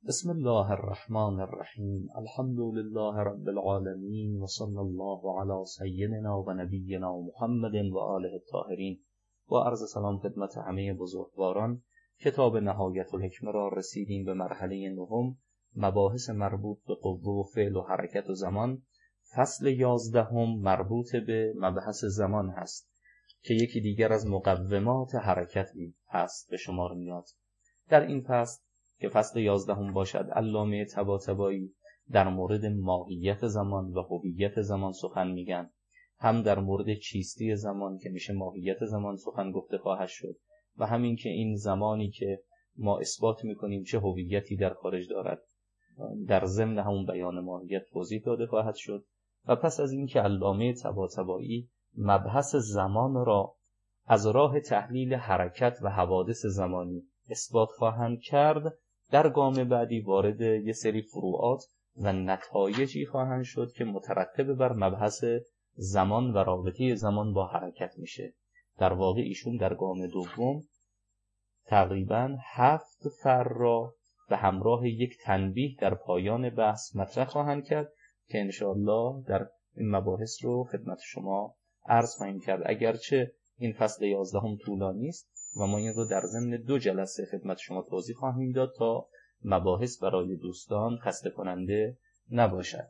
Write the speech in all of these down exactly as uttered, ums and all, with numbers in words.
بسم الله الرحمن الرحیم. الحمد لله رب العالمین و صلی الله علی سیدنا و نبینا محمد و آله الطاهرین. با عرض سلام خدمت همه بزرگواران. کتاب نهایت الحکمه را رسیدیم به مرحله نهم، مباحث مربوط به قوه و فعل و حرکت و زمان. فصل یازدهم مربوط به مبحث زمان هست که یکی دیگر از مقومات حرکت هست به شمار میاد. در این فصل که فصل یازدهم باشد، علامه طباطبایی در مورد ماهیت زمان و هویت زمان سخن میگن. هم در مورد چیستی زمان که میشه ماهیت زمان سخن گفته خواهد شد و همین که این زمانی که ما اثبات میکنیم چه هویتی در خارج دارد، در ضمن همون بیان ماهیت توضیح داده خواهد شد. و پس از این که علامه طباطبایی مبحث زمان را از راه تحلیل حرکت و حوادث زمانی اثبات خواهند کرد، در گام بعدی وارد یه سری فروعات و نتایجی خواهند شد که مترتب بر مبحث زمان و رابطه زمان با حرکت میشه. در واقع ایشون در گام دوم تقریباً هفت فر را به همراه یک تنبیه در پایان بحث مطرح خواهند کرد که انشاءالله در این مباحث رو خدمت شما عرض خواهیم کرد. اگرچه این فصل یازدهم طولانی است و ما این رو در ضمن دو جلسه خدمت شما توضیح خواهیم داد تا مباحث برای دوستان خسته کننده نباشد.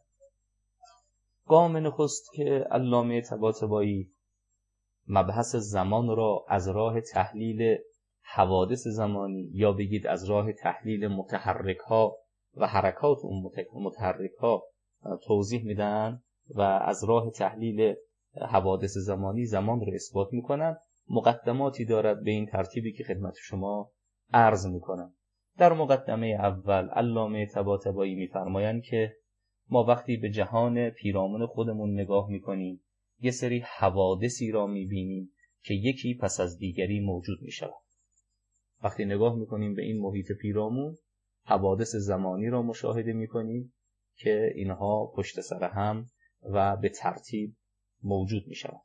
گام نخست که علامه طباطبایی مبحث زمان را از راه تحلیل حوادث زمانی یا بگید از راه تحلیل متحرک ها و حرکات اون متحرک ها توضیح میدن و از راه تحلیل حوادث زمانی زمان رو اثبات میکنن، مقدماتی دارد به این ترتیبی که خدمت شما عرض میکنم. در مقدمه اول علامه طباطبایی میفرمایند که ما وقتی به جهان پیرامون خودمون نگاه میکنیم یه سری حوادثی را میبینیم که یکی پس از دیگری موجود میشود. وقتی نگاه میکنیم به این محیط پیرامون، حوادث زمانی را مشاهده میکنیم که اینها پشت سر هم و به ترتیب موجود میشود.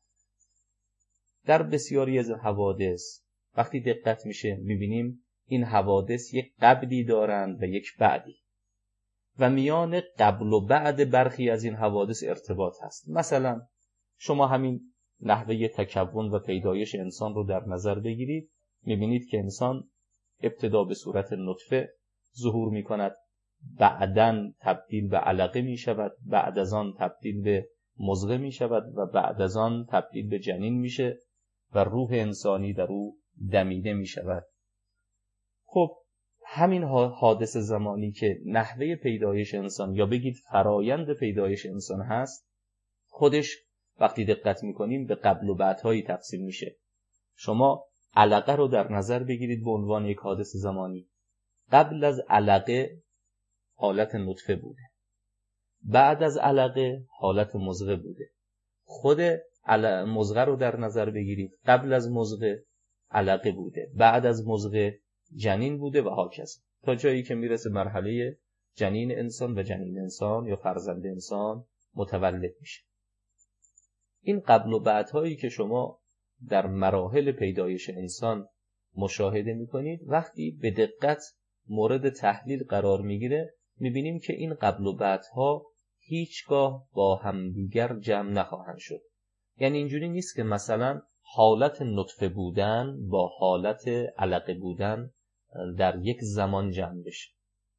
در بسیاری از حوادث وقتی دقت میشه میبینیم این حوادث یک قبلی دارند و یک بعدی و میان قبل و بعد برخی از این حوادث ارتباط هست. مثلا شما همین نحوه تکون و پیدایش انسان رو در نظر بگیرید، میبینید که انسان ابتدا به صورت نطفه ظهور میکند، بعداً تبدیل به علقه میشود، بعد از آن تبدیل به مضغه میشود و بعد از آن تبدیل به جنین میشه و روح انسانی در او دمیده می شود. خب همین حادث زمانی که نحوه پیدایش انسان یا بگید فرایند پیدایش انسان هست، خودش وقتی دقت می کنیم به قبل و بعدهایی تقسیم میشه. شما علقه رو در نظر بگیرید به عنوان یک حادث زمانی. قبل از علقه حالت نطفه بوده، بعد از علقه حالت مضغه بوده. خود مضغه رو در نظر بگیرید، قبل از مضغه علقه بوده، بعد از مضغه جنین بوده و هاکذا تا جایی که میرسه مرحله جنین انسان و جنین انسان یا فرزند انسان متولد میشه. این قبل و بعدهایی که شما در مراحل پیدایش انسان مشاهده میکنید وقتی به دقت مورد تحلیل قرار میگیره میبینیم که این قبل و بعدها هیچگاه با همدیگر جمع نخواهند شد. یعنی اینجوری نیست که مثلا حالت نطفه بودن با حالت علقه بودن در یک زمان جمع بشه.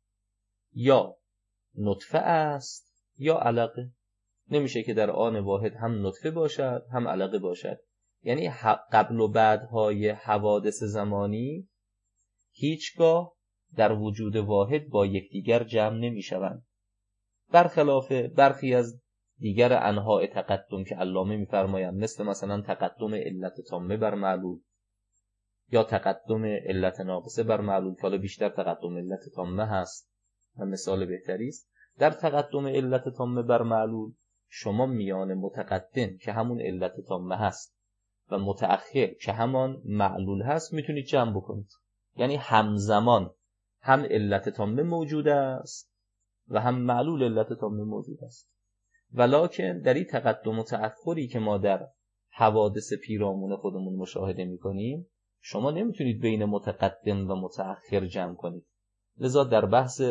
یا نطفه است یا علقه. نمیشه که در آن واحد هم نطفه باشد هم علقه باشد. یعنی قبل و بعدهای حوادث زمانی هیچگاه در وجود واحد با یکدیگر جمع نمیشوند. برخلاف برخی از دیگر انواع تقدم که علامه میفرمایند، مثل مثلا تقدم علت تامه بر معلول یا تقدم علت ناقصه بر معلول که حالا بیشتر تقدم علت تامه هست و مثال بهتری است. در تقدم علت تامه بر معلول شما میان متقدم که همون علت تامه هست و متأخر که همان معلول هست میتونید جمع بکنید. یعنی همزمان هم علت تامه موجود است و هم معلول علت تامه موجود است. ولکن در این تقدم و تأخری که ما در حوادث پیرامون خودمون مشاهده میکنیم شما نمیتونید بین متقدم و متأخر جمع کنید. لذا در بحث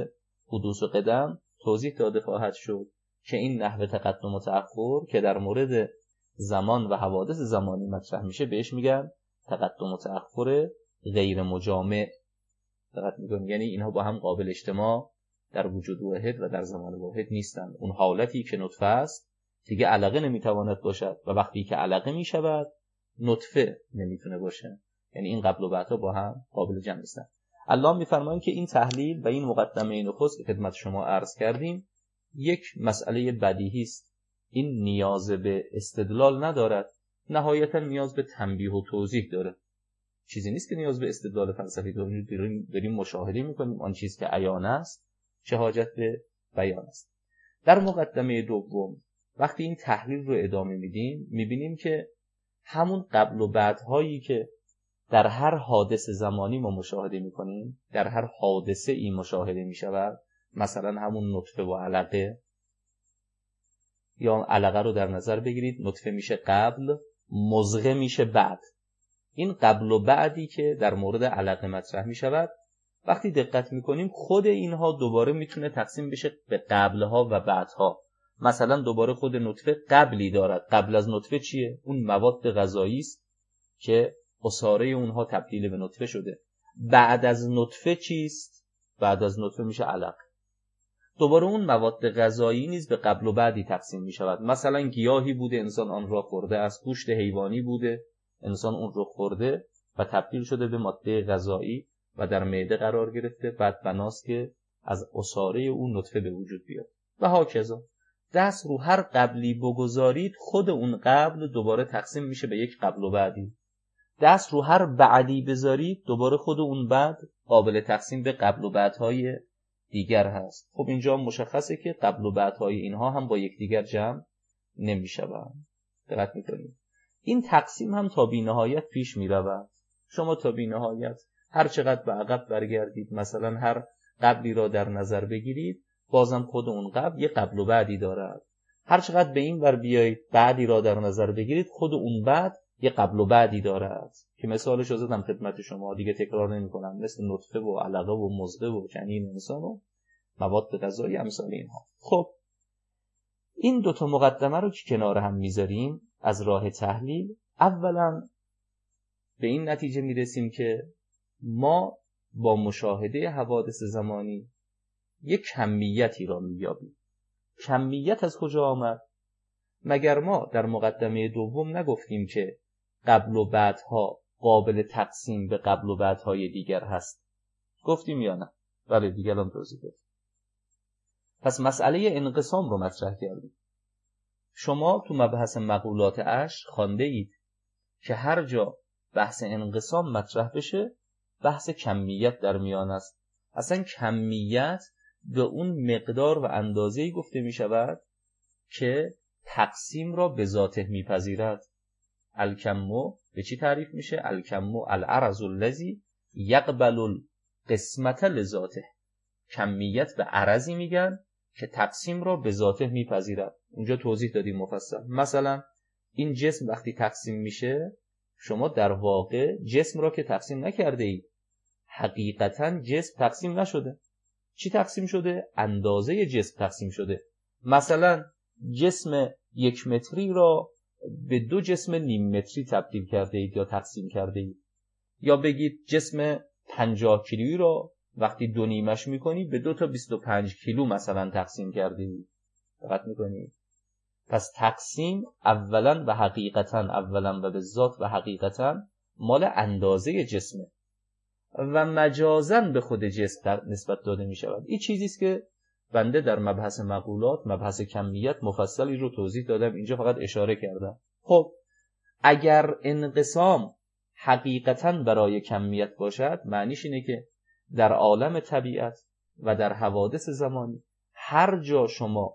حدوث و قدم توضیح داده خواهد شد که این نحوه تقدم و تأخر که در مورد زمان و حوادث زمانی مطرح میشه بهش میگن تقدم و تأخر غیر مجامع. دقت میکنید، یعنی اینها با هم قابل اجتماع در وجود واحد و در زمان واحد نیستند. اون حالتی که نطفه است دیگه علقه نمیتواند باشد و وقتی که علقه میشود نطفه نمیتونه باشه، یعنی این قبل و بعدها با هم قابل جمع نیستن. الله میفرمایند که این تحلیل و این مقدمه نخست که خدمت شما عرض کردیم یک مسئله بدیهی است، این نیاز به استدلال ندارد، نهایتا نیاز به تنبیه و توضیح داره. چیزی نیست که نیاز به استدلال فلسفی داریم، داریم مشاهده میکنیم آن چیز که عیان است چه حاجت به بیان است. در مقدمه دوم وقتی این تحلیل رو ادامه میدیم میبینیم که همون قبل و بعدهایی که در هر حادث زمانی ما مشاهده میکنیم، در هر حادثه ای مشاهده میشود، مثلا همون نطفه و علقه، یا علقه رو در نظر بگیرید، نطفه میشه قبل، مضغه میشه بعد. این قبل و بعدی که در مورد علقه مطرح میشود وقتی دقت میکنیم خود اینها دوباره میتونه تقسیم بشه به قبلها و بعدها. مثلا دوباره خود نطفه قبلی دارد. قبل از نطفه چیه؟ اون مواد غذایی است که عصاره اونها تبدیل به نطفه شده. بعد از نطفه چیست؟ بعد از نطفه میشه علقه. دوباره اون مواد غذایی نیز به قبل و بعدی تقسیم میشود. مثلا گیاهی بوده انسان آن را خورده، از گوشت حیوانی بوده انسان اون رو خورده و تبدیل شده به ماده غذایی و در معده قرار گرفته، بعد بناست که از عصاره اون نطفه به وجود بیاد و هاکذا. دست رو هر قبلی بگذارید خود اون قبل دوباره تقسیم میشه به یک قبل و بعدی. دست رو هر بعدی بذارید دوباره خود اون بعد قابل تقسیم به قبل و بعدهای دیگر هست. خب اینجا مشخصه که قبل و بعدهای اینها هم با یکدیگر جمع نمیشوند. دقت میکنید. این تقسیم هم تا بی نهایت پیش می رود. شما تا بی نهایت هر چقدر به عقب برگردید، مثلا هر قبلی را در نظر بگیرید، بازم خود اون قبل یه قبل و بعدی دارد. هر چقدر به این ور بیایید بعدی را در نظر بگیرید، خود اون بعد یه قبل و بعدی دارد که مثالش رو زدم خدمت شما، دیگه تکرار نمی کنم، مثل نطفه و علقه و مضغه و جنین انسان و مواد غذایی امثال اینها. خب این دوتا مقدمه رو که کنار هم میذاریم از راه تحلیل، اولا به این نتیجه میرسیم که ما با مشاهده حوادث زمانی یک کمیتی را مییابیم. کمیت از کجا آمد؟ مگر ما در مقدمه دوم نگفتیم که قبل و بعدها قابل تقسیم به قبل و بعدهای دیگر هست؟ گفتیم یا نه؟ بله دیگه الان توضیح بدم. پس مسئله انقسام رو مطرح کردیم. شما تو مبحث مقولات عشر خوانده اید که هر جا بحث انقسام مطرح بشه بحث کمیت در میان است. اصلا کمیت به اون مقدار و اندازه‌ای گفته می شود که تقسیم را به ذاته می پذیرد. الکمو به چی تعریف میشه؟ الکمو العرض الذی یقبل القسمت لذاته. کمیت به عرضی میگن که تقسیم را به ذاته میپذیرد. اونجا توضیح دادیم مفصل. مثلا این جسم وقتی تقسیم میشه، شما در واقع جسم را که تقسیم نکرده اید، حقیقتا جسم تقسیم نشده. چی تقسیم شده؟ اندازه جسم تقسیم شده. مثلا جسم یک متری را به دو جسم نیم متری تبدیل کرده اید یا تقسیم کرده اید. یا بگید جسم پنجاه کیلویی را وقتی دو نیمش میکنی به دو تا بیست و پنج کیلو مثلا تقسیم کرده اید. دقت میکنید؟ پس تقسیم اولا و حقیقتا اولا و به ذات و حقیقتا مال اندازه جسمه و مجازاً به خود جسم نسبت داده میشود. این چیزی است که بنده در مبحث مقولات، مبحث کمیت مفصلی رو توضیح دادم، اینجا فقط اشاره کردم. خب اگر انقسام حقیقتاً برای کمیت باشد، معنیش اینه که در عالم طبیعت و در حوادث زمانی هر جا شما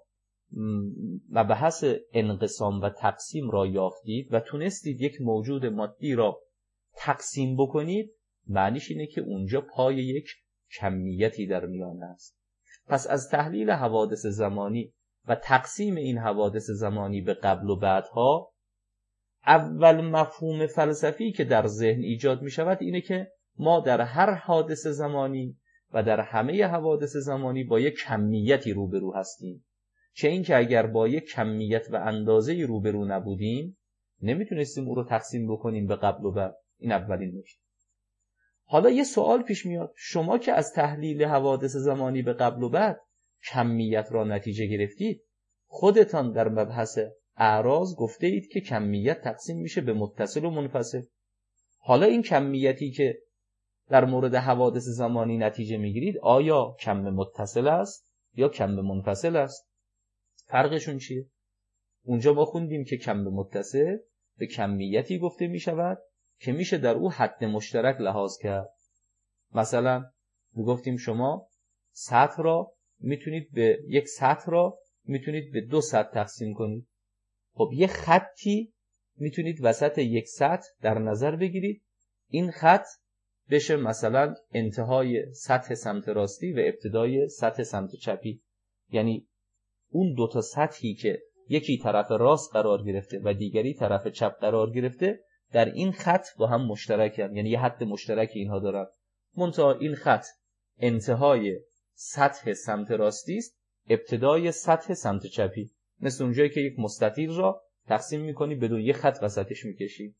مبحث انقسام و تقسیم را یافتید و تونستید یک موجود مادی را تقسیم بکنید، معنیش اینه که اونجا پای یک کمیتی در میان است. پس از تحلیل حوادث زمانی و تقسیم این حوادث زمانی به قبل و بعدها، اول مفهوم فلسفی که در ذهن ایجاد می شود اینه که ما در هر حادث زمانی و در همه حوادث زمانی با یک کمیتی روبرو هستیم. چه این که اگر با یک کمیت و اندازه‌ای روبرو نبودیم نمیتونستیم او رو تقسیم بکنیم به قبل و بعد. این اولین نکته. حالا یه سوال پیش میاد، شما که از تحلیل حوادث زمانی به قبل و بعد کمیت را نتیجه گرفتید، خودتان در مبحث اعراض گفته اید که کمیت تقسیم میشه به متصل و منفصل. حالا این کمیتی که در مورد حوادث زمانی نتیجه میگیرید آیا کم متصل است یا کم منفصل است؟ فرقشون چیه؟ اونجا ما خوندیم که کم متصل به کمیتی گفته میشود که میشه در او حد مشترک لحاظ کرد. مثلا میگفتیم شما سطح را میتونید به یک سطح را میتونید به دو سطح تقسیم کنید. خب یه خطی میتونید وسط یک سطح در نظر بگیرید، این خط بشه مثلا انتهای سطح سمت راستی و ابتدای سطح سمت چپی. یعنی اون دو تا سطحی که یکی طرف راست قرار گرفته و دیگری طرف چپ قرار گرفته در این خط با هم مشترکن، یعنی یه حد مشترک اینها دارن. منتها این خط انتهای سطح سمت راستی است، ابتدای سطح سمت چپی. مثل اونجایی که یک مستطیل را تقسیم میکنی به دو، یه خط وسطش میکشی.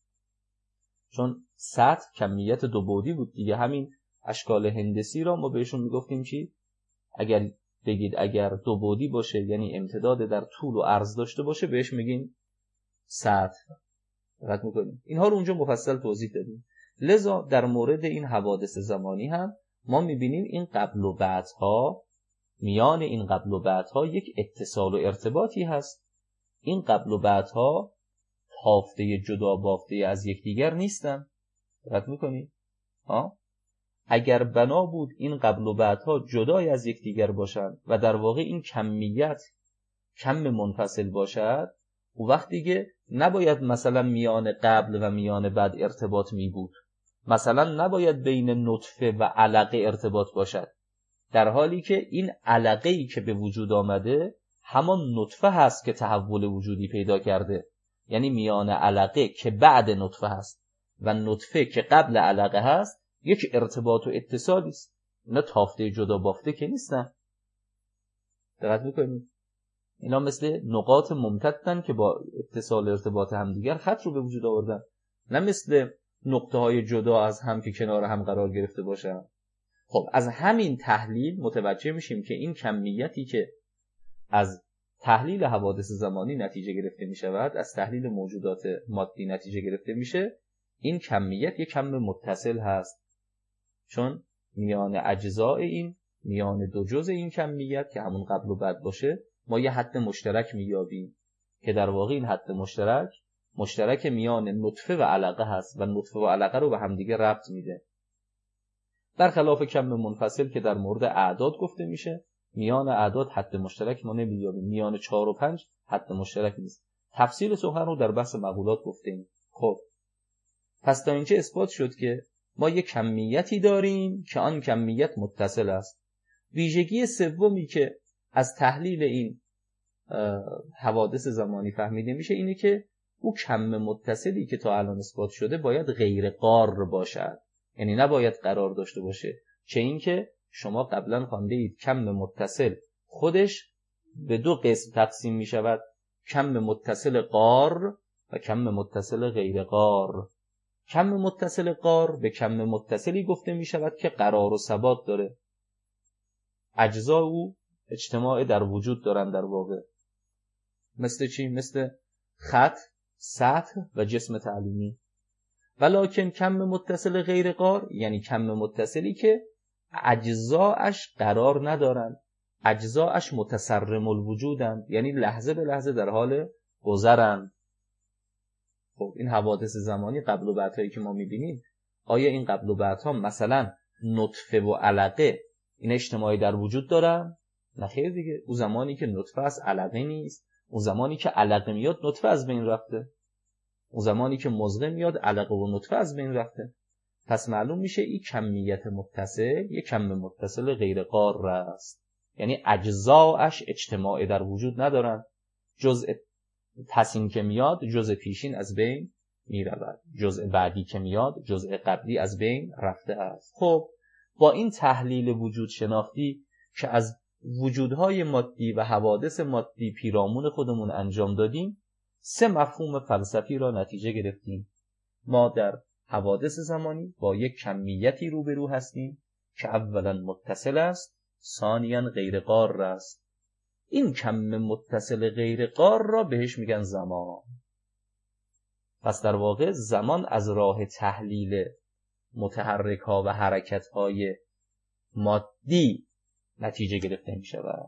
چون سطح کمیت دو بعدی بود دیگه. همین اشکال هندسی را ما بهشون میگفتیم چی؟ اگر بگید اگر دو بعدی باشه یعنی امتداد در طول و عرض داشته باشه بهش میگیم سطح. دقت میکنیم اینها رو اونجا مفصل توضیح دادیم. لذا در مورد این حوادث زمانی هم ما میبینیم این قبل و بعدها، میان این قبل و بعدها یک اتصال و ارتباطی هست. این قبل و بعدها تافته جدا بافته از یکدیگر نیستن. دقت میکنید ها؟ اگر بنا بود این قبل و بعدها جدای از یکدیگر باشند و در واقع این کمیت کم منفصل باشد، او وقت دیگه نباید مثلا میان قبل و میان بعد ارتباط می بود. مثلا نباید بین نطفه و علقه ارتباط باشد، در حالی که این علقه‌ای که به وجود آمده همان نطفه هست که تحول وجودی پیدا کرده. یعنی میان علقه که بعد نطفه هست و نطفه که قبل علقه هست یک ارتباط و اتصالی است. اینا تافته جدا بافته که نیستن. دقت میکنید اینا مثل نقاط ممتدن که با اتصال ارتباط همدیگر خط رو به وجود آوردن، نه مثل نقطه های جدا از هم که کنار هم قرار گرفته باشن. خب از همین تحلیل متوجه میشیم که این کمیتی که از تحلیل حوادث زمانی نتیجه گرفته میشود، از تحلیل موجودات مادی نتیجه گرفته میشه، این کمیت یک کم متصل هست. چون میان اجزاء این، میان دو جزء این کمیت که همون قبل و بعد باشه، ما یه حد مشترک میابیم که در واقع این حد مشترک مشترک میان نطفه و علقه هست و نطفه و علقه رو به همدیگه ربط میده. برخلاف کم منفصل که در مورد اعداد گفته میشه، میان اعداد حد مشترک ما نمیابیم. میان چهار و پنج حد مشترک نیست. تفصیل سخن رو در بحث مقولات گفتیم. خب پس تا اینجا اثبات شد که ما یک کمیتی داریم که آن کمیت متصل است. ویژگی سومی که از تحلیل این حوادث زمانی فهمیده میشه اینه که او کم متصلی که تا الان اثبات شده باید غیر قار باشد، یعنی نباید قرار داشته باشه. چه این که شما قبلا خوانده اید کم متصل خودش به دو قسم تقسیم می شود، کم متصل قار و کم متصل غیر قار. کم متصل قار به کم متصلی گفته می شود که قرار و ثبات داره، اجزا او اجتماع در وجود دارن در واقع. مثل چی؟ مثل خط، سطح و جسم تعلیمی. ولکن کم متصل غیر قار یعنی کم متصلی که اجزاش قرار ندارن، اجزاش متصرم الوجودند، یعنی لحظه به لحظه در حال گذرند. خب این حوادث زمانی قبل و بعدهایی که ما میبینیم، آیا این قبل و بعدها مثلا نطفه و علقه این اجتماعی در وجود دارن؟ نه خیر دیگه. اون زمانی که نطفه از علقه نیست، اون زمانی که علقه میاد نطفه از بین رفته، اون زمانی که مضغه میاد علقه و نطفه از بین رفته. پس معلوم میشه این کمیت متصل یک کم متصل غیر قار است، یعنی اجزاش اجتماع در وجود ندارن. جزء پسین که میاد جزء پیشین از بین میرود، جزء بعدی که میاد جزء قبلی از بین رفته است. خب با این تحلیل وجود شناختی که از وجودهای مادی و حوادث مادی پیرامون خودمون انجام دادیم، سه مفهوم فلسفی را نتیجه گرفتیم. ما در حوادث زمانی با یک کمیتی روبرو هستیم که اولا متصل است، ثانیاً غیر قار است. این کم متصل غیر قار را بهش میگن زمان. پس در واقع زمان از راه تحلیل متحرک ها و حرکت های مادی نتیجه گرفته می شود.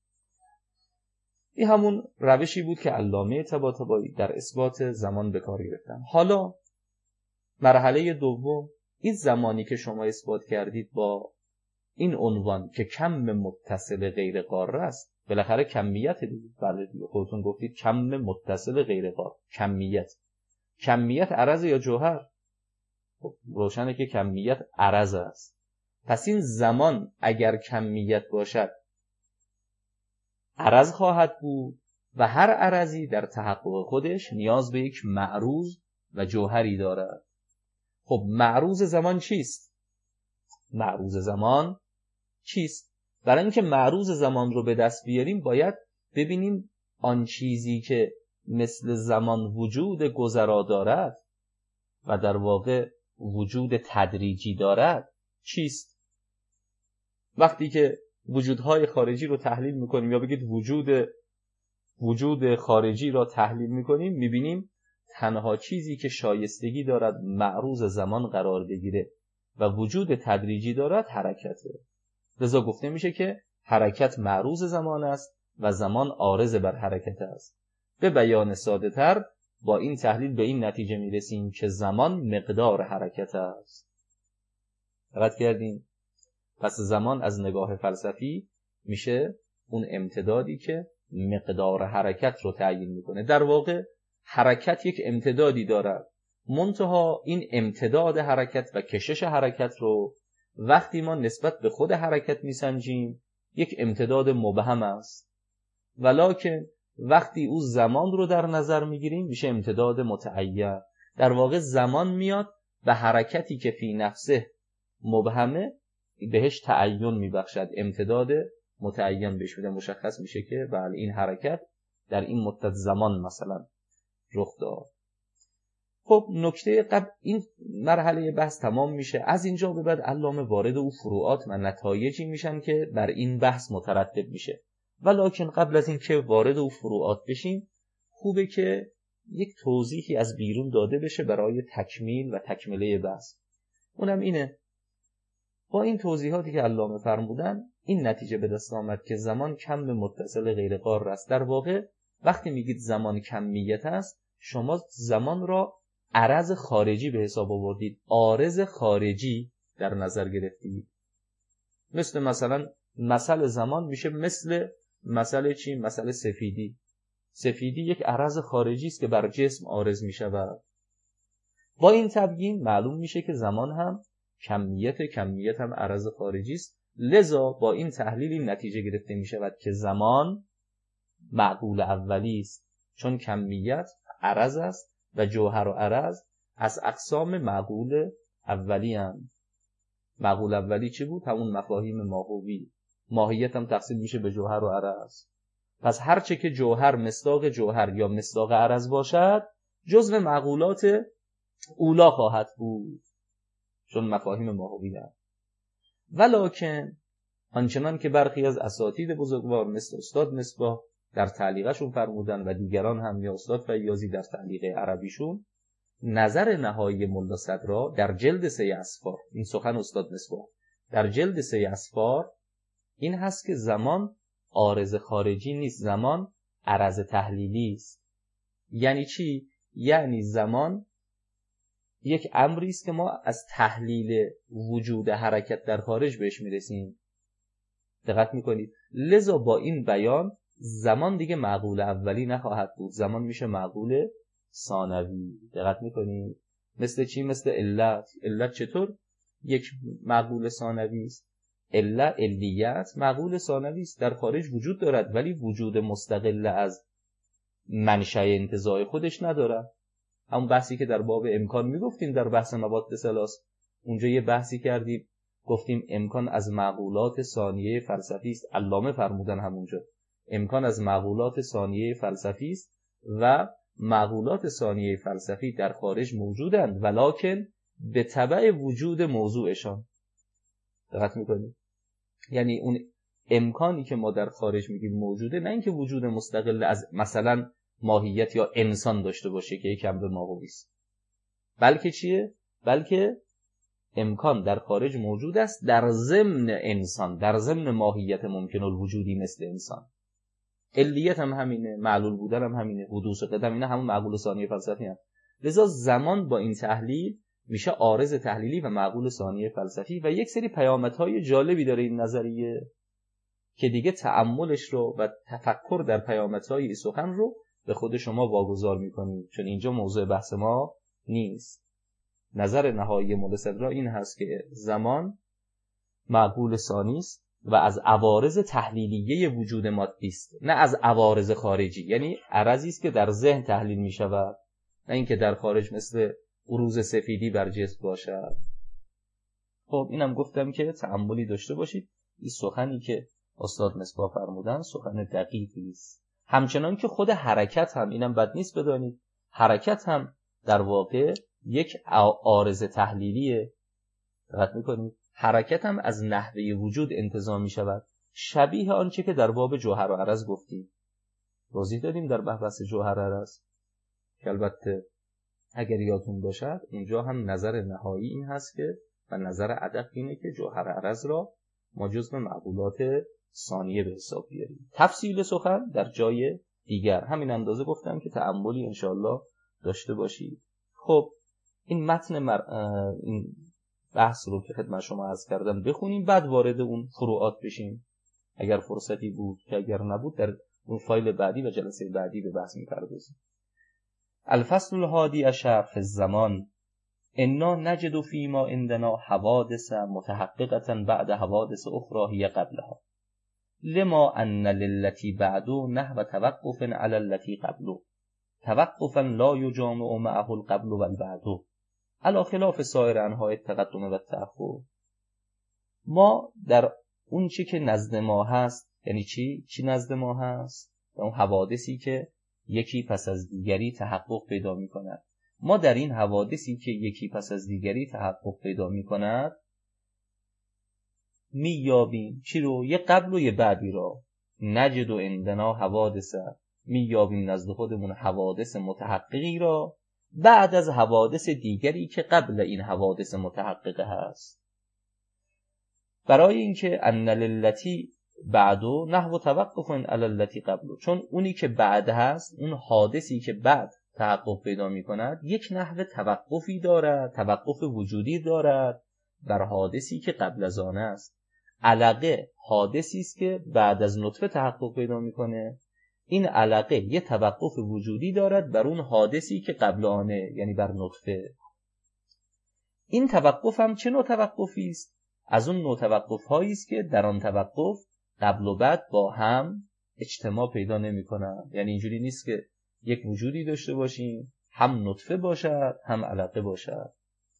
این همون روشی بود که علامه طباطبایی در اثبات زمان به کار گرفتن. حالا مرحله دوم، این زمانی که شما اثبات کردید با این عنوان که کم متصل غیر قار است، بالاخره کمیت دیدید. بله دیگه خودتون گفتید کم متصل غیر قار. کمیت کمیت عرض یا جوهر؟ خب روشنه که کمیت عرض است. پس این زمان اگر کمیت باشد عرض خواهد بود و هر عرضی در تحقق خودش نیاز به یک معروض و جوهری دارد. خب معروض زمان چیست؟ معروض زمان چیست؟ برای اینکه معروض زمان رو به دست بیاریم باید ببینیم آن چیزی که مثل زمان وجود گذرا دارد و در واقع وجود تدریجی دارد چیست؟ وقتی که وجودهای خارجی رو تحلیل میکنیم یا بگید وجود وجود خارجی را تحلیل میکنیم، میبینیم تنها چیزی که شایستگی دارد معروض زمان قرار بگیره و وجود تدریجی دارد حرکته. لذا گفته میشه که حرکت معروض زمان است و زمان عارض بر حرکت است. به بیان ساده تر با این تحلیل به این نتیجه میرسیم که زمان مقدار حرکت است. دقت کردین؟ پس زمان از نگاه فلسفی میشه اون امتدادی که مقدار حرکت رو تعیین میکنه. در واقع حرکت یک امتدادی دارد، منتها این امتداد حرکت و کشش حرکت رو وقتی ما نسبت به خود حرکت میسنجیم یک امتداد مبهم است، ولکن وقتی او زمان رو در نظر میگیریم میشه امتداد متعین. در واقع زمان میاد و حرکتی که فی نفسه مبهمه بهش تعین میبخشد، امتداد متعین بهش میده. مشخص میشه که بله این حرکت در این مدت زمان مثلا رخ داد. خب نکته قبل این مرحله بحث تمام میشه. از اینجا به بعد علامه وارد او فروعات و نتایجی میشن که بر این بحث مترتب میشه. ولکن قبل از این که وارد او فروعات بشیم خوبه که یک توضیحی از بیرون داده بشه برای تکمیل و تکمله بحث. اونم اینه، با این توضیحاتی که علامه فرمودن این نتیجه به دست آمد که زمان کم متصل غیر قار است. در واقع وقتی میگید زمان کمیت است، شما زمان را عرض خارجی به حساب آوردید، عارض خارجی در نظر گرفتید. مثل مثلا مثل زمان میشه مثل مثل چی؟ مثل سفیدی. سفیدی یک عرض خارجی است که بر جسم عارض میشود. با این تبیین معلوم میشه که زمان هم کمیت، کمیت هم عرض خارجی است. لذا با این تحلیلی نتیجه گرفته میشود که زمان معقول اولی است، چون کمیت عرض است و جوهر و عرض از اقسام معقول اولی هستند. معقول اولی چی بود؟ همون مفاهیم ماهوی. ماهیت هم تقسیم میشه به جوهر و عرض. پس هرچه که جوهر مصداق جوهر یا مصداق عرض باشد جزو معقولات اولا خواهد بود، چون مفاهیم ماهوی هست. ولکن آنچنان که برخی از اساتید بزرگوار مثل استاد مصباح در تعلیقشون فرمودن و دیگران هم یا استاد فیاضی در تعلیق عربیشون، نظر نهایی ملا صدرا در جلد سه اسفار، این سخن استاد مصباح در جلد سه اسفار این هست که زمان عارض خارجی نیست، زمان عرض تحلیلی است. یعنی چی؟ یعنی زمان یک امری است که ما از تحلیل وجود حرکت در خارج بهش میرسیم. دقت میکنید؟ لذا با این بیان زمان دیگه معقول اولی نخواهد بود، زمان میشه معقول ثانوی. دقت میکنید؟ مثل چی؟ مثل علت. علت چطور یک معقول ثانوی است؟ علت، علیت معقول ثانوی است، در خارج وجود دارد ولی وجود مستقل از منشأ انتزاع خودش ندارد. همون بحثی که در باب امکان میگفتیم در بحث مواد ثلاث، اونجا یه بحثی کردیم گفتیم امکان از معقولات ثانیه فلسفی است. علامه فرمودن همونجا امکان از معقولات ثانیه فلسفی است و معقولات ثانیه فلسفی در خارج موجودند، ولکن به تبع وجود موضوعشان. دقت میکنید؟ یعنی اون امکانی که ما در خارج میگیم موجوده، نه اینکه وجود مستقل از مثلا ماهیت یا انسان داشته باشه که یک امر ماهوی است، بلکه چیه؟ بلکه امکان در خارج موجود است در ضمن انسان، در ضمن ماهیت ممکن الوجودی مثل انسان. علیت هم همینه، معلول بودن هم همینه، حدوث قدم، اینا همون معقول ثانیه فلسفی هم. لذا زمان با این تحلیل میشه عارض تحلیلی و معقول ثانیه فلسفی. و یک سری پیامدهای جالبی داره این نظریه که دیگه تأملش رو و تفکر در پیامدهای سخن رو به خود شما واگذار میکنید، چون اینجا موضوع بحث ما نیست. نظر نهایی مول صدرا این هست که زمان معقول ثانی است و از عوارض تحلیلیه وجود مادی است، نه از عوارض خارجی. یعنی عرضی است که در ذهن تحلیل می شود، نه اینکه در خارج مثل عروض سفیدی بر جسم باشد. خب اینم گفتم که تأملی داشته باشید. این سخنی که استاد مصباح فرمودن سخن دقیقی است. همچنان که خود حرکت هم، اینم بد نیست بدانید، حرکت هم در واقع یک عارض تحلیلیه. دقت میکنید؟ حرکت هم از نحوه وجود انتزاع می شود، شبیه آنچه که در باب جوهر و عرض گفتیم، توضیح دادیم در بحث جوهر و عرض، که البته اگر یادتون باشد اونجا هم نظر نهایی این هست که و نظر ادق اینه که جوهر و عرض را ما جزء معقولات ثانیه به حساب بیاریم. تفصیل سخن در جای دیگر. همین اندازه گفتم که تأملی انشاءالله داشته باشید. خب این متن مر... این بحث رو که خدمت شما عرض کردم بخونیم، بعد وارد اون فروعات بشیم اگر فرصتی بود، که اگر نبود در اون فایل بعدی و جلسه بعدی به بحث می‌پردازیم. الفصل الهادی عشر فی الزمان انا نجد فیما عندنا حوادث متحققة بعد حوادث اخرى هي قبلها لما ان للتی بعدو نحو توقف علی التی قبلو توقفا لا یجامع معه القبل و البعدو علی خلاف سایر انواع التقدم و التأخر. ما در اون چی که نزد ما هست، یعنی چی؟ چی نزد ما هست؟ اون حوادثی که یکی پس از دیگری تحقق پیدا می کند. ما در این حوادثی که یکی پس از دیگری تحقق پیدا می کند می یابیم چی رو؟ یه قبل و یه بعدی را. نجد و عندنا حوادث، می یابیم نزد خودمون حوادث متحققی را بعد از حوادث دیگری که قبل این حوادث متحققه هست. برای اینکه ان للتی بعدو نحو توقف علی التی قبلو، چون اونی که بعد هست، اون حادثی که بعد تحقق پیدا می کند، یک نحو توقفی دارد، توقف وجودی دارد بر حادثی که قبل از آن است. علقه حادثی است که بعد از نطفه تحقق پیدا میکنه. این علقه یه توقف وجودی دارد بر اون حادثی که قبل آنه، یعنی بر نطفه. این توقف هم چه نوع توقفی است؟ از اون نوع توقف هایی است که در آن توقف قبل و بعد با هم اجتماع پیدا نمیکنن. یعنی اینجوری نیست که یک وجودی داشته باشیم هم نطفه باشد هم علقه باشد.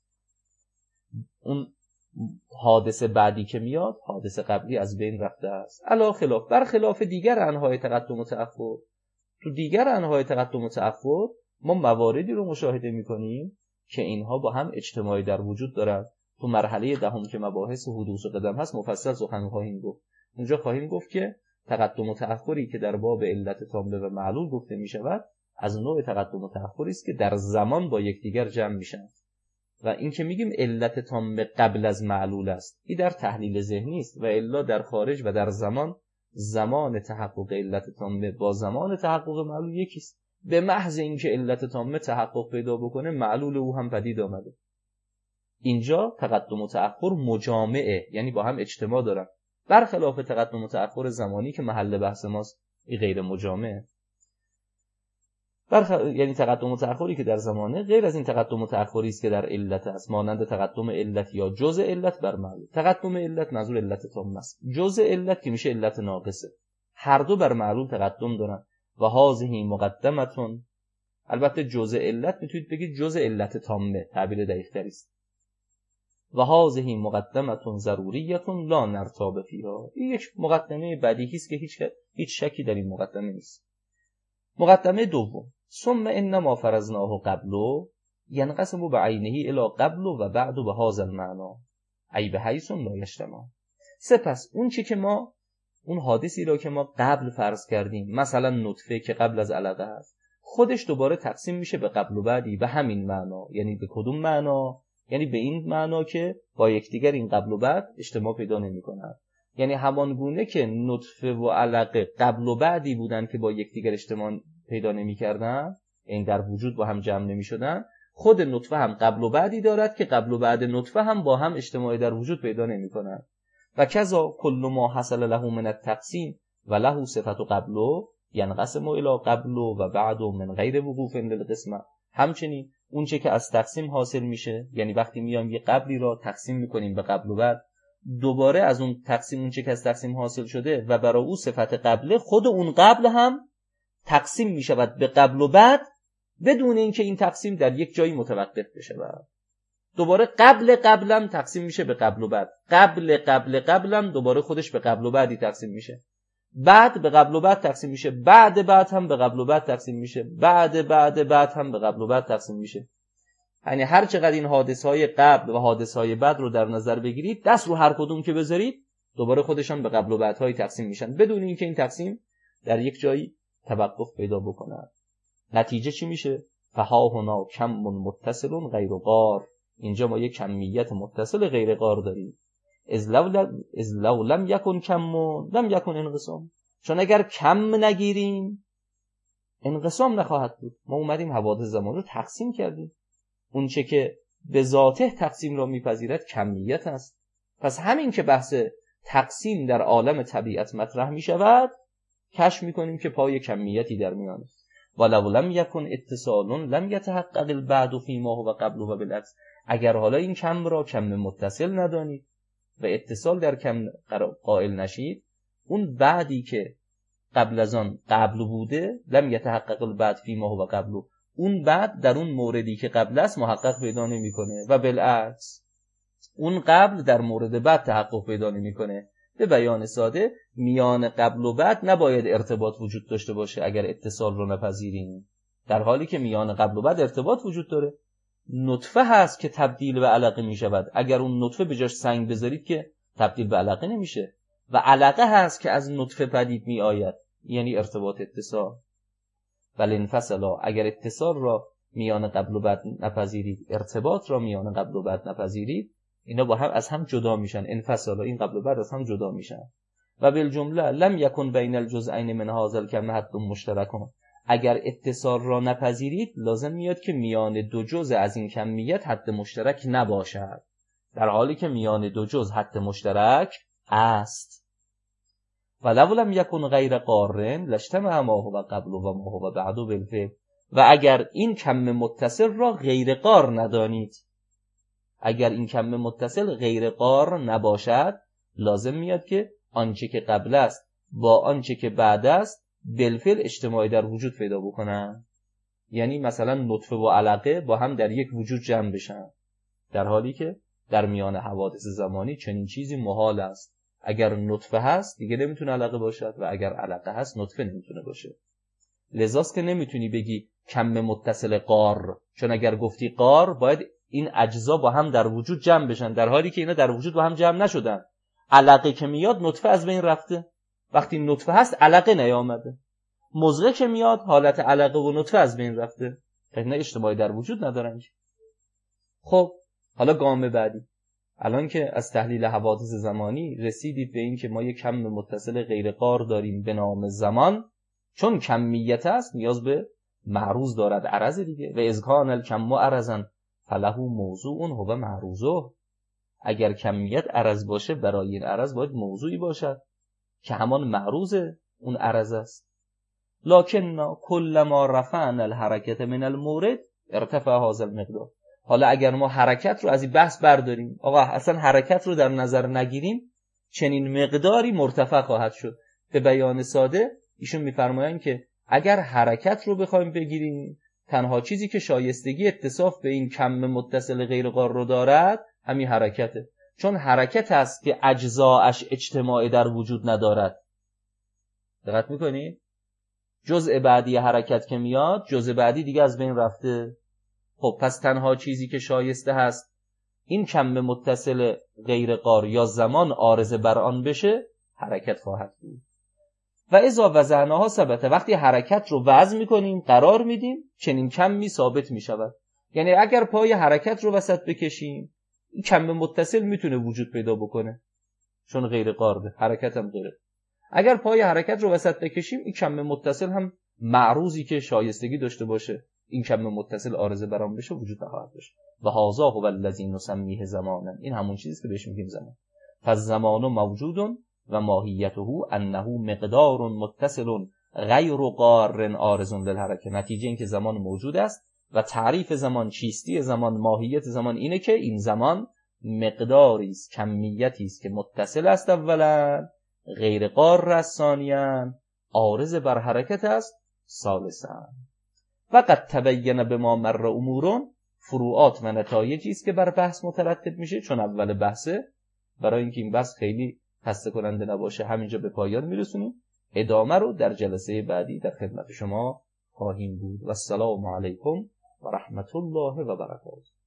اون حادثه بعدی که میاد، حادثه قبلی از بین رفته است. علا خلاف برخلاف دیگر انواع تقدم و تأخر. تو دیگر انواع تقدم و تأخر ما مواردی رو مشاهده میکنیم که اینها با هم اجتماعی در وجود دارن. تو مرحله دهم که مباحث حدوث و قدم هست مفصل سخن خواهیم گفت. اونجا خواهیم گفت که تقدم و تأخری که در باب علت تامه و معلول گفته میشود از نوع تقدم و تأخری است که در زمان با یکدیگر جمع میشن. و این که میگیم علت تامه قبل از معلول است، این در تحلیل ذهنی است و الا در خارج و در زمان، زمان تحقق علت تامه با زمان تحقق معلول یکیست. به محض اینکه علت تامه تحقق پیدا بکنه معلول او هم پدید آمده. اینجا تقدم و تأخر مجامعه، یعنی با هم اجتماع دارن، برخلاف تقدم و تأخر زمانی که محل بحث ماست این غیر مجامعه. برخ... یعنی تقدم و تأخری که در زمانه غیر از این تقدم و تأخری است که در علت است، مانند تقدم علت یا جزء علت بر معلول. تقدم علت منظور علت تام است، جزء علت که میشه علت ناقصه. هر دو بر معلول تقدم دارن و هذه مقدمتون. البته جزء علت میتونید بگید جزء علت تامه، تعبیر دقیق تری است. و هذه مقدمه ضروریه لا نرتاب فیها. این یک مقدمه بدیهی است که هیچ هیچ شکی در این مقدمه نیست. مقدمه دوم، ثم انما فرضناه قبل ینقسم بعینه الی قبل و بعد به هذا المعنى ای به حیث لا یجتمع. سپس اون چی که ما اون حادثی را که ما قبل فرض کردیم، مثلا نطفه که قبل از علقه است، خودش دوباره تقسیم میشه به قبل و بعدی به همین معنا. یعنی به کدوم معنا؟ یعنی به این معنا که با یکدیگر این قبل و بعد اجتماع پیدا نمی‌کنند. یعنی همان گونه که نطفه و علقه قبل و بعدی بودن که با یکدیگر اجتماع پیدا نمی‌کردن، این در وجود با هم جمع نمی‌شدن، خود نطفه هم قبل و بعدی دارد که قبل و بعد نطفه هم با هم اجتماعی در وجود پیدا نمی‌کنند. و کذا کل ما حصل له من التقسیم و له صفت قبل ینقسم الی قبل و بعد من غیر وقوف للقسمه. همچنین اون چه که از تقسیم حاصل میشه، یعنی وقتی میام یه قبلی را تقسیم میکنیم به قبل و بعد، دوباره از اون تقسیم اون چه که از تقسیم حاصل شده و برای او صفت قبله، خود اون قبل هم تقسیم میشود به قبل و بعد بدون اینکه این تقسیم در یک جایی متوقف بشه. دوباره قبل قبلم تقسیم میشه به قبل و بعد، قبل قبل قبلم دوباره خودش به قبل و بعدی تقسیم میشه، بعد به قبل و بعد تقسیم میشه، بعد بعد هم به قبل و بعد تقسیم میشه، بعد بعد بعد هم به قبل و بعد تقسیم میشه. یعنی هر چقدر این حادثه‌های قبل و حادثه‌های بعد رو در نظر بگیرید، دست رو هر کدوم که بذارید دوباره خودشان به قبل و بعدهای تقسیم میشن بدون اینکه این تقسیم در یک جایی توقف پیدا بکنه. نتیجه چی میشه؟ فها هنا کم متصل غیر قار. اینجا ما یک کمیت متصل غیر قار داریم. از لو لم یکن کم لم یکن انقسام. چون اگر کم نگیریم انقسام نخواهد بود. ما اومدیم حوادث زمان رو تقسیم کردیم، اون چه که به ذاته تقسیم را میپذیرد کمیت است. پس همین که بحث تقسیم در عالم طبیعت مطرح میشود، کشف میکنیم که پای کمیتی در میانه. ولو لم یکن اتصال لم یتحقق البعد فیما هو قبل و بالعکس. اگر حالا این کم را کم متصل ندانید و اتصال در کم قائل نشید، اون بعدی که قبل از آن قبل بوده لم یتحقق البعد فیما هو قبل، اون بعد در اون موردی که قبل است محقق پیدا نمیکنه و بالعکس اون قبل در مورد بعد تحقق پیدا نمیکنه. به بیان ساده، میان قبل و بعد نباید ارتباط وجود داشته باشه اگر اتصال رو نپذیریم، در حالی که میان قبل و بعد ارتباط وجود داره. نطفه هست که تبدیل به علقه می شود. اگر اون نطفه به جاش سنگ بذارید که تبدیل به علقه نمیشه. و علقه هست که از نطفه پدید می آید، یعنی ارتباط اتصال. ولی انفصلا، اگر اتصال را میان قبل و بعد نپذیرید، ارتباط را میان قبل و بعد نپذیرید، اینا با هم از هم جدا میشن. انفصلا، این قبل و بعد از هم جدا میشن. و بالجمله لم یکن بین الجزئین من هذا الکم حد مشترک. اگر اتصال را نپذیرید، لازم میاد که میان دو جزء از این کمیت حد مشترک نباشد، در حالی که میان دو جزء حد مشترک است. ولو لم یکن غیر قارن لاجتمع ما هو قبل و ما هو بعد بالفعل. و اگر این کم متصل را غیر قار ندانید، اگر این کم متصل غیر قار نباشد، لازم میاد که آنچه که قبل است با آنچه که بعد است بالفعل اجتماعی در وجود پیدا بکنن. یعنی مثلا نطفه و علقه با هم در یک وجود جمع بشن، در حالی که در میان حوادث زمانی چنین چیزی محال است. اگر نطفه هست دیگه نمیتونه علقه باشد و اگر علقه هست نطفه نمیتونه باشه. لذاست که نمیتونی بگی کم متصل قار، چون اگر گفتی قار باید این اجزا با هم در وجود جمع بشن، در حالی که اینا در وجود با هم جمع نشدن. علقه که میاد نطفه از بین رفته، وقتی نطفه هست علقه نیامده. مضغه که میاد حالت علقه و نطفه از بین رفته، اینا اجتماعی در وجود ندارن. خب حالا گام بعدی، الان که از تحلیل حوادث زمانی رسیدید به این که ما یک کم متصل غیر قار داریم به نام زمان، چون کمیت است نیاز به معروض دارد، عرض دیگه. و اذ کان الکم معرضا فله موضوع هو معروضه. اگر کمیت عرض باشه، برای این عرض باید موضوعی باشد که همان معروض اون عرض است. لکن کل ما رفعنا الحرکت من المورد ارتفع هذا المقدار. حالا اگر ما حرکت رو از این بحث برداریم، آقا اصلا حرکت رو در نظر نگیریم، چنین مقداری مرتفع خواهد شد. به بیان ساده ایشون میفرمایند که اگر حرکت رو بخوایم بگیریم، تنها چیزی که شایستگی اتصاف به این کم متصل غیر قار رو دارد همین حرکته، چون حرکت است که اجزاش اجتماعی در وجود ندارد. دقت میکنی؟ جزء بعدی حرکت که میاد، جزء بعدی دیگه از بین رفته. خب پس تنها چیزی که شایسته هست این کم متصل غیر قار یا زمان عارضه بر آن بشه، حرکت خواهد بود. و اذا وضعناها ثبت، وقتی حرکت رو وضع میکنیم، قرار میدیم، چنین کمی ثابت میشود. یعنی اگر پای حرکت رو وسط بکشیم، این کم متصل میتونه وجود پیدا بکنه، چون غیر قارده، حرکت هم غیره. اگر پای حرکت رو وسط بکشیم، این کم متصل هم معروضی که شایستگی داشته باشه، این کم متصل عارضه برام بشه، وجود نخواهد داشت. و هذا هو الذی نسمیه زمانا، این همون چیزی که بهش میگیم زمان. پس زمان موجود و ماهیته انه مقدار متصل غیر قار عارض للحرکه. نتیجه این که زمان موجود است و تعریف زمان، چیستی زمان، ماهیت زمان اینه که این زمان مقداری است، کمیتی است که متصل است اولا، غیر قار است ثانیا، عارض بر حرکت است ثالثا. وقد تبین بما مر امورون، فروعات و نتایجی است که بر بحث مترتب میشه، چون اول بحثه. برای اینکه این بحث خیلی خسته کننده نباشه همینجا به پایان میرسونیم، ادامه رو در جلسه بعدی در خدمت شما خواهیم بود. و السلام علیکم و رحمت الله و برکاته.